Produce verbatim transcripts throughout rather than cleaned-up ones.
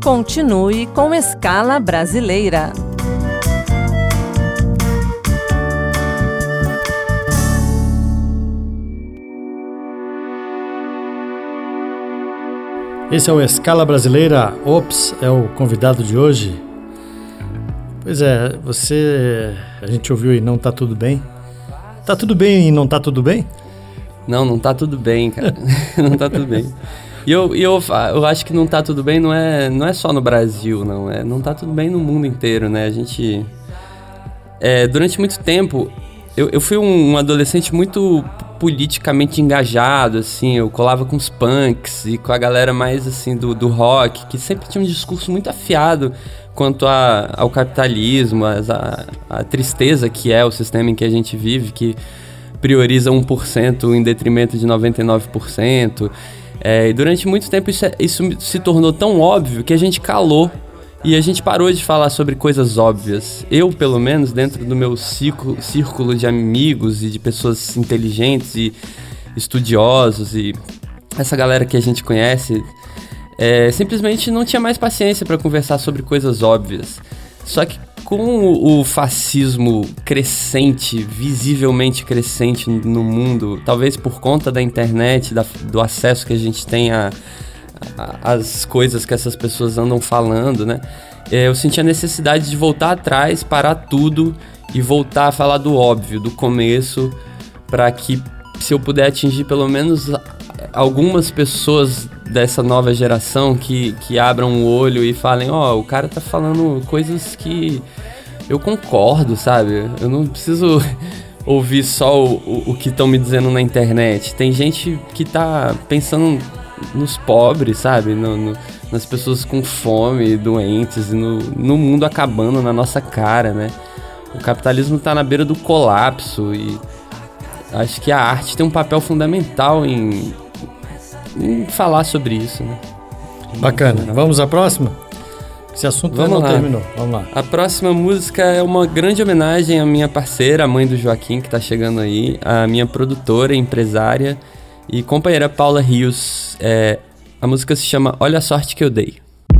Continue com Escala Brasileira. Esse é o Escala Brasileira. Ops, é o convidado de hoje. Pois é, você... A gente ouviu aí, não tá tudo bem? Tá tudo bem e não tá tudo bem? Não, não tá tudo bem, cara. Não tá tudo bem. E eu, eu, eu acho que não tá tudo bem não é, não é só no Brasil, não. É, não tá tudo bem no mundo inteiro, né? A gente... É, durante muito tempo, eu, eu fui um, um adolescente muito politicamente engajado, assim. Eu colava com os punks e com a galera mais, assim, do, do rock, que sempre tinha um discurso muito afiado quanto a, ao capitalismo, a, a, a tristeza que é o sistema em que a gente vive, que prioriza um por cento em detrimento de noventa e nove por cento. É, e durante muito tempo isso, é, isso se tornou tão óbvio que a gente calou e a gente parou de falar sobre coisas óbvias. Eu, pelo menos, dentro do meu círculo, círculo de amigos e de pessoas inteligentes e estudiosos e essa galera que a gente conhece, é, simplesmente não tinha mais paciência para conversar sobre coisas óbvias. Só que com o fascismo crescente, visivelmente crescente no mundo, talvez por conta da internet, da, do acesso que a gente tem a, a, às coisas que essas pessoas andam falando, né? É, eu senti a necessidade de voltar atrás, parar tudo e voltar a falar do óbvio, do começo, para que, se eu puder atingir pelo menos algumas pessoas dessa nova geração que, que abram o olho e falem, ó, oh, o cara tá falando coisas que eu concordo, sabe? Eu não preciso ouvir só o, o, o que estão me dizendo na internet. Tem gente que tá pensando nos pobres, sabe? No, no, nas pessoas com fome, doentes, e no, no mundo acabando na nossa cara, né? O capitalismo tá na beira do colapso e acho que a arte tem um papel fundamental em em falar sobre isso, né? Bacana. Vamos à próxima? Esse assunto Vamos não lá. terminou. Vamos lá. A próxima música é uma grande homenagem à minha parceira, a mãe do Joaquim, que tá chegando aí, a minha produtora, empresária e companheira Paula Rios. É, a música se chama Olha a Sorte Que Eu Dei.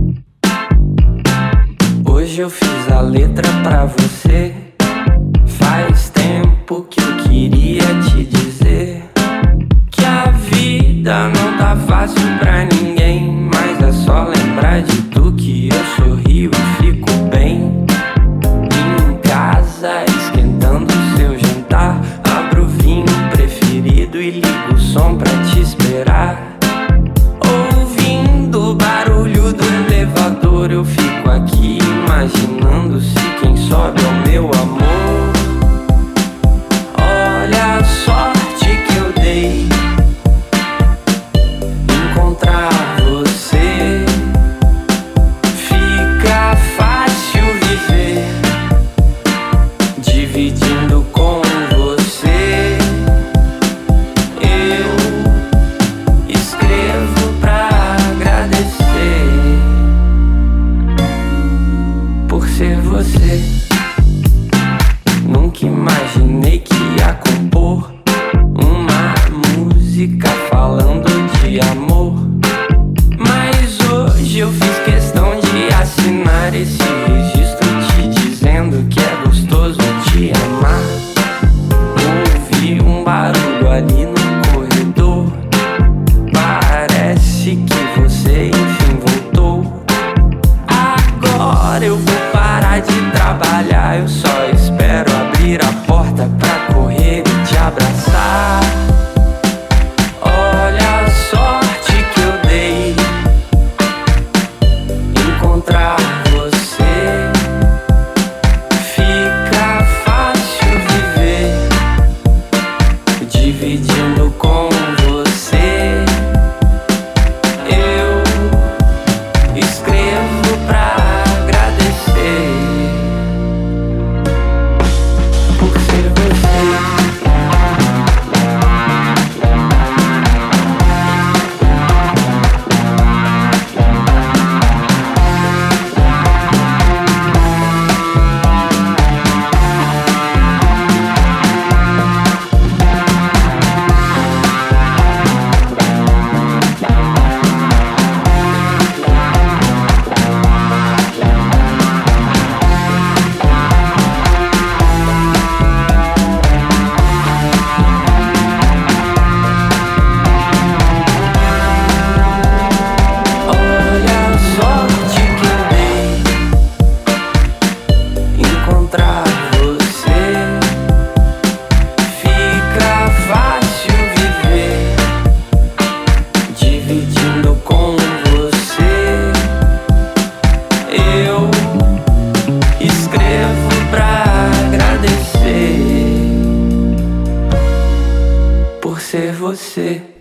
Hoje eu fiz a letra pra você. Faz tempo que eu queria te dizer que a vida não tá fácil pra ninguém, mas é só lembrar de tu que eu sorrio e fico bem. Em casa, esquentando seu jantar, abro o vinho preferido e ligo o som pra te esperar. Ouvindo o barulho do elevador, eu fico aqui imaginando se quem sobe é o meu amor. Olha a sorte que eu dei, encontrar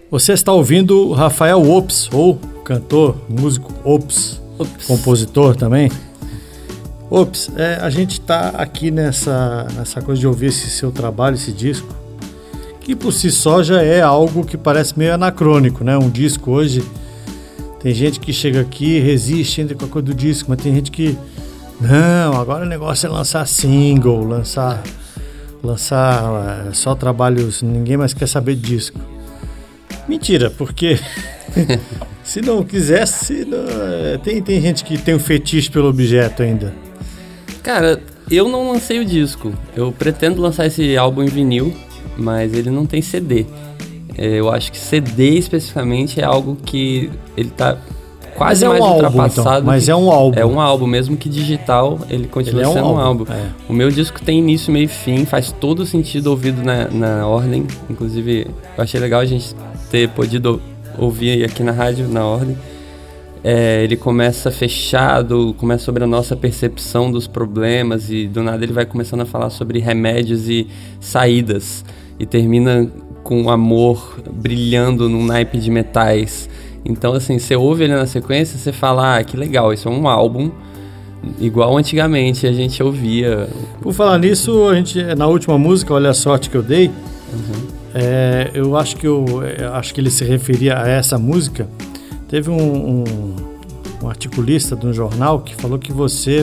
Você está ouvindo Rafael Ops, ou cantor, músico Ops, Ops. compositor também. Ops, é, a gente está aqui nessa, nessa coisa de ouvir esse seu trabalho, esse disco, que por si só já é algo que parece meio anacrônico, né? Um disco hoje, tem gente que chega aqui e resiste ainda com a coisa do disco, mas tem gente que, não, agora o negócio é lançar single, lançar, lançar é, só trabalhos, ninguém mais quer saber de disco. Mentira, porque se não quisesse, não, tem, tem gente que tem um fetiche pelo objeto ainda. Cara, eu não lancei o disco. Eu pretendo lançar esse álbum em vinil, mas ele não tem C D. Eu acho que C D especificamente é algo que ele tá quase é um mais álbum, ultrapassado. Então. Mas que... é um álbum. É um álbum, mesmo que digital, ele continua ele é um sendo álbum. um álbum. É. O meu disco tem início, meio e fim, faz todo sentido ouvido na, na ordem. Inclusive, eu achei legal a gente ter podido ouvir aqui na rádio, na ordem. É, ele começa fechado, começa sobre a nossa percepção dos problemas e do nada ele vai começando a falar sobre remédios e saídas e termina com o amor brilhando num naipe de metais. Então assim, você ouve ele na sequência, você fala, ah, que legal, isso é um álbum igual antigamente a gente ouvia. Por falar nisso, a gente, na última música, Olha a Sorte Que Eu Dei, uhum. é, eu acho que eu, eu acho que ele se referia a essa música. Teve um, um, um articulista de um jornal que falou que você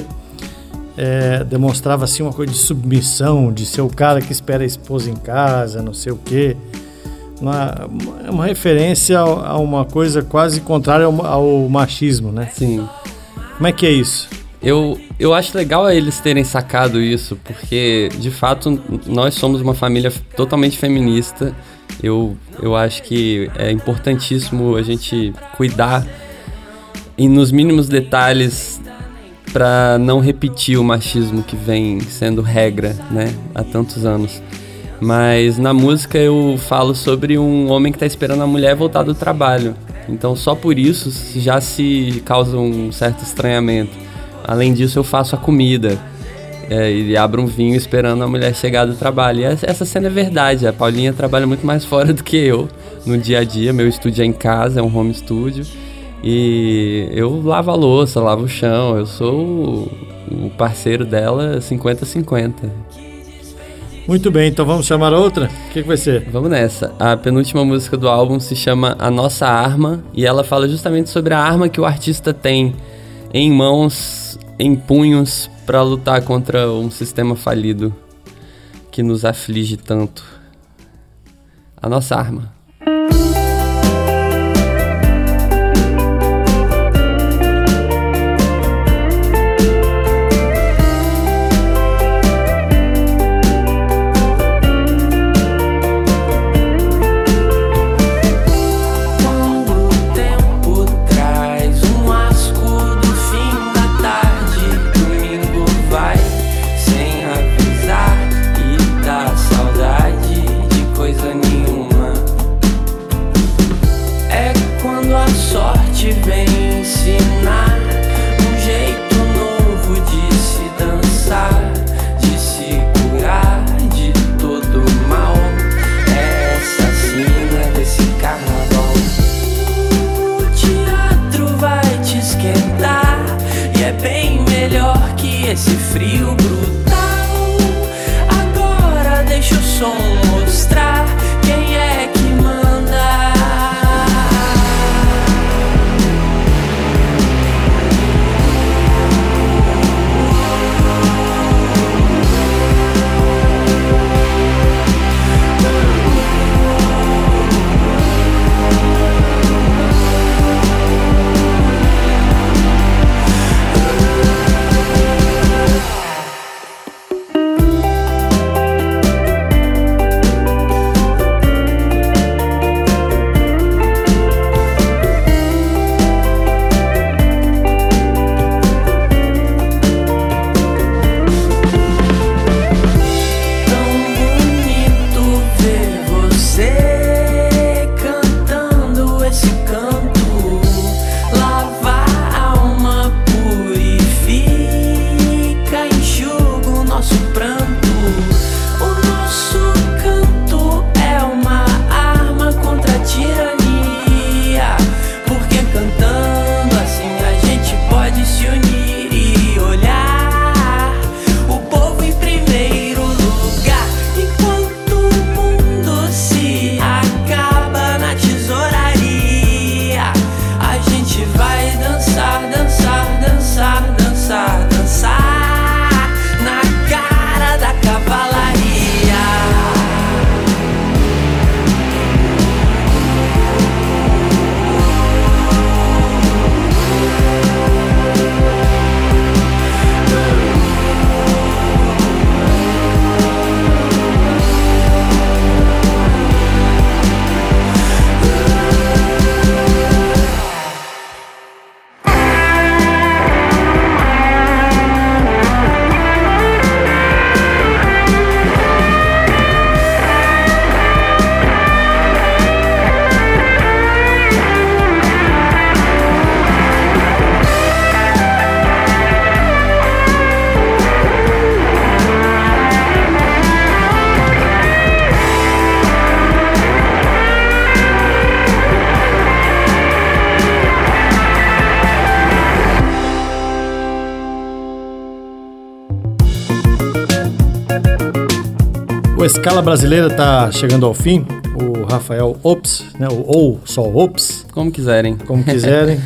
é, demonstrava assim uma coisa de submissão, de ser o cara que espera a esposa em casa, não sei o quê. Uma, uma referência a uma coisa quase contrária ao, ao machismo, né? Sim. Como é que é isso? Eu, eu acho legal eles terem sacado isso, porque, de fato, nós somos uma família totalmente feminista. Eu, eu acho que é importantíssimo a gente cuidar e nos mínimos detalhes para não repetir o machismo que vem sendo regra, né, há tantos anos. Mas na música eu falo sobre um homem que está esperando a mulher voltar do trabalho. Então só por isso já se causa um certo estranhamento. Além disso eu faço a comida. É, ele abre um vinho esperando a mulher chegar do trabalho. E essa cena é verdade. A Paulinha trabalha muito mais fora do que eu no dia a dia. Meu estúdio é em casa, é um home studio. E eu lavo a louça, lavo o chão. Eu sou o, o parceiro dela cinquenta a cinquenta. Muito bem, então vamos chamar outra? O que, que vai ser? Vamos nessa. A penúltima música do álbum se chama A Nossa Arma. E ela fala justamente sobre a arma que o artista tem em mãos, em punhos, para lutar contra um sistema falido que nos aflige tanto. A nossa arma. Esse frio brutal. Agora deixa o som mostrar quem é que manda. O Escala Brasileira está chegando ao fim. O Rafael Ops, né? ou só Ops. Como quiserem. Como quiserem.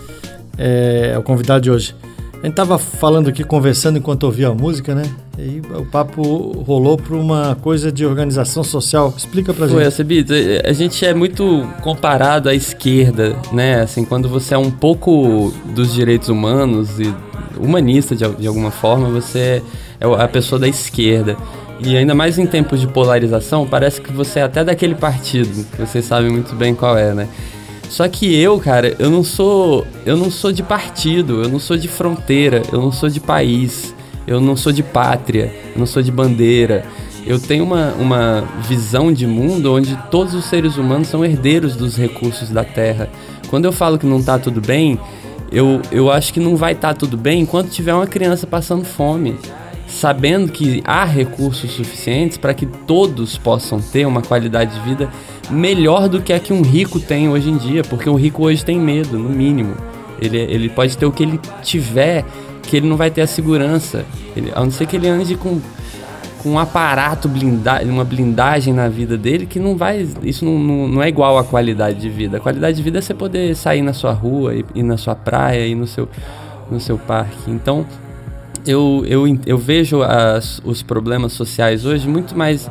é, é o convidado de hoje. A gente estava falando aqui, conversando enquanto ouvia a música, né? E o papo rolou para uma coisa de organização social. Explica pra gente. Foi, Alcebiades, a gente é muito comparado à esquerda, né? Assim, quando você é um pouco dos direitos humanos e humanista de, de alguma forma, você é a pessoa da esquerda. E ainda mais em tempos de polarização, parece que você é até daquele partido, que vocês sabem muito bem qual é, né? Só que eu, cara, eu não sou, eu não sou de partido, eu não sou de fronteira, eu não sou de país, eu não sou de pátria, eu não sou de bandeira. Eu tenho uma, uma visão de mundo onde todos os seres humanos são herdeiros dos recursos da Terra. Quando eu falo que não tá tudo bem, eu, eu acho que não vai estar tudo bem enquanto tiver uma criança passando fome, sabendo que há recursos suficientes para que todos possam ter uma qualidade de vida melhor do que a que um rico tem hoje em dia, porque o rico hoje tem medo, no mínimo. Ele, ele pode ter o que ele tiver, que ele não vai ter a segurança. Ele, a não ser que ele ande com, com um aparato, blinda, uma blindagem na vida dele, que não vai... Isso não, não, não é igual à qualidade de vida. A qualidade de vida é você poder sair na sua rua, ir, ir na sua praia, ir no seu, no seu parque. Então, eu, eu, eu vejo as, os problemas sociais hoje muito mais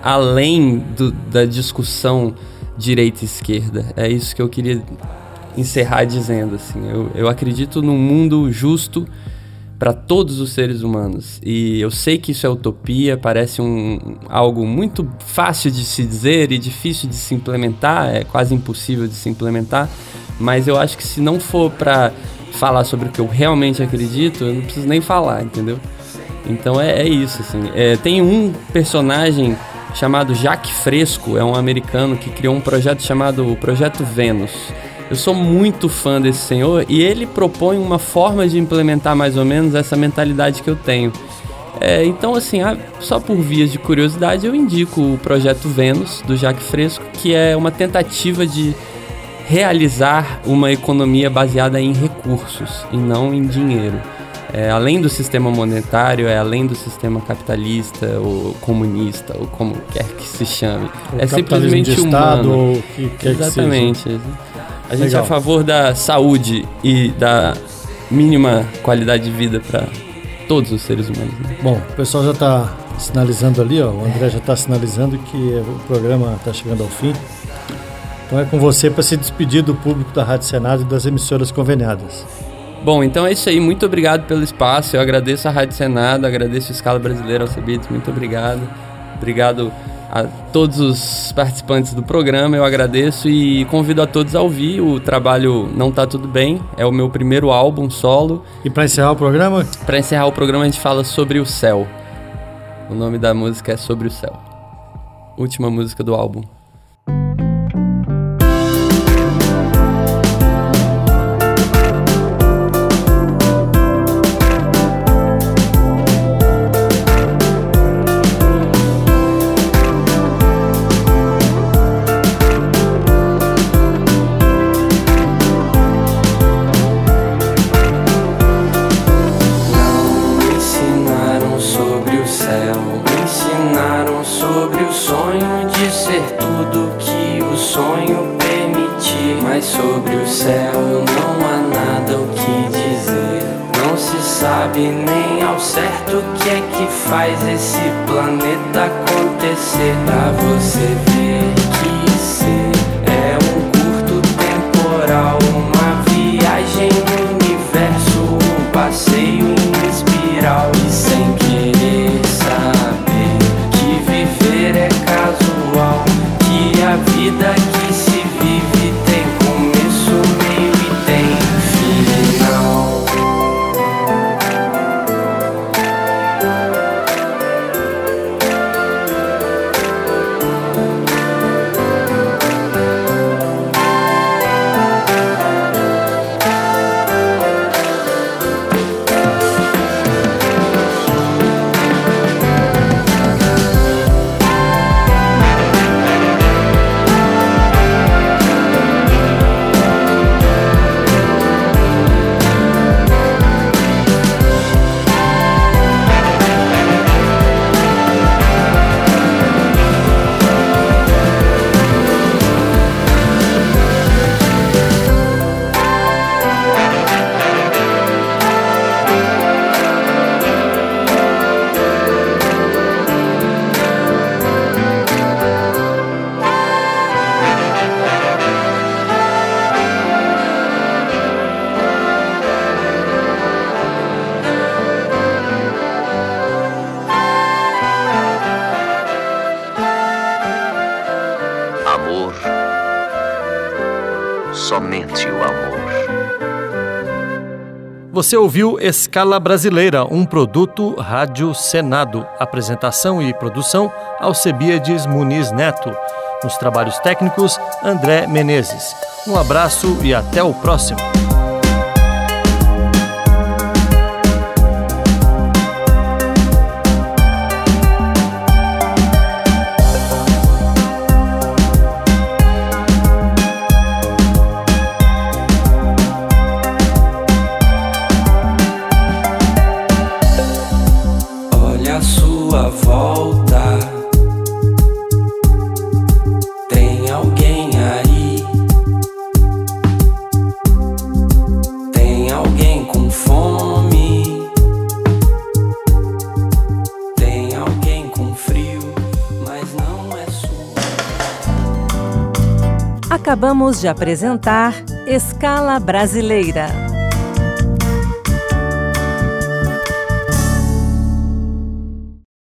além do, da discussão direita e esquerda. É isso que eu queria encerrar dizendo, assim. Eu, eu acredito num mundo justo para todos os seres humanos. E eu sei que isso é utopia, parece um, algo muito fácil de se dizer e difícil de se implementar, é quase impossível de se implementar, mas eu acho que se não for para falar sobre o que eu realmente acredito, eu não preciso nem falar, entendeu? Então é, é isso, assim. É, tem um personagem chamado Jacques Fresco, é um americano que criou um projeto chamado Projeto Vênus. Eu sou muito fã desse senhor e ele propõe uma forma de implementar mais ou menos essa mentalidade que eu tenho. É, então, assim, só por vias de curiosidade, eu indico o Projeto Vênus, do Jacques Fresco, que é uma tentativa de realizar uma economia baseada em recursos e não em dinheiro. É, além do sistema monetário, é além do sistema capitalista ou comunista, ou como quer que se chame. O é simplesmente de humano. Estado, ou que quer Exatamente. Que seja. A gente Legal. é a favor da saúde e da mínima qualidade de vida para todos os seres humanos. Né? Bom, o pessoal já está sinalizando ali, ó, o André já está sinalizando que o programa está chegando ao fim. Então é com você para se despedir do público da Rádio Senado e das emissoras conveniadas. Bom, então é isso aí. Muito obrigado pelo espaço. Eu agradeço a Rádio Senado, agradeço a Escala Brasileira, Alcebiades. Muito obrigado. Obrigado a todos os participantes do programa. Eu agradeço e convido a todos a ouvir o trabalho Não Tá Tudo Bem. É o meu primeiro álbum solo. E para encerrar o programa? Para encerrar o programa a gente fala Sobre o Céu. O nome da música é Sobre o Céu. Última música do álbum. Sobre o céu não há nada o que dizer. Não se sabe nem ao certo o que é que faz esse planeta acontecer. Pra você ver que ser é um curto temporal, uma viagem no universo, um passeio em espiral. E sem querer saber que viver é casual, que a vida que se vive tem meio e tem final. Você ouviu Escala Brasileira, um produto Rádio Senado. Apresentação e produção, Alcebiades Muniz Neto. Nos trabalhos técnicos, André Menezes. Um abraço e até o próximo. Olha a sua volta. Tem alguém aí? Tem alguém com fome? Tem alguém com frio, mas não é sua. Acabamos de apresentar Escala Brasileira.